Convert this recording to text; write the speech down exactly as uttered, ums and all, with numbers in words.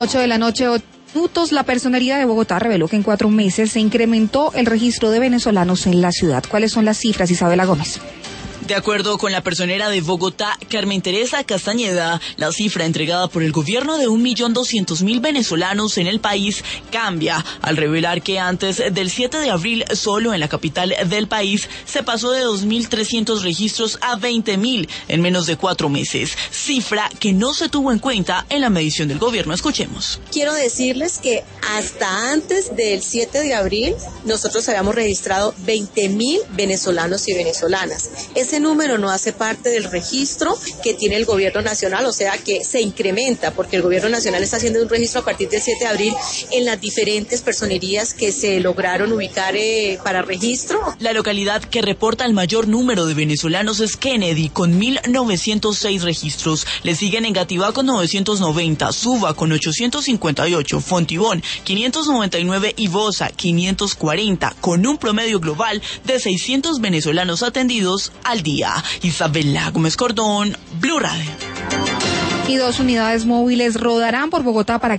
ocho de la noche, ocho minutos, la Personería de Bogotá reveló que en cuatro meses se incrementó el registro de venezolanos en la ciudad. ¿Cuáles son las cifras, Isabela Gómez? De acuerdo con la personera de Bogotá, Carmen Teresa Castañeda, la cifra entregada por el gobierno de un millón doscientos mil venezolanos en el país cambia al revelar que antes del siete de abril solo en la capital del país se pasó de dos mil trescientos registros a veinte mil en menos de cuatro meses, cifra que no se tuvo en cuenta en la medición del gobierno. Escuchemos. Quiero decirles que hasta antes del siete de abril nosotros habíamos registrado veinte mil venezolanos y venezolanas. Ese número no hace parte del registro que tiene el gobierno nacional, o sea que se incrementa porque el gobierno nacional está haciendo un registro a partir del siete de abril en las diferentes personerías que se lograron ubicar eh, para registro. La localidad que reporta el mayor número de venezolanos es Kennedy, con mil novecientos seis registros. Le siguen Engativá con novecientos noventa, Suba con ochocientos cincuenta y ocho, Fontibón quinientos noventa y nueve y Bosa quinientos cuarenta, con un promedio global de seiscientos venezolanos atendidos al día. Isabela Gómez Cordón, Blue Radio. Y dos unidades móviles rodarán por Bogotá para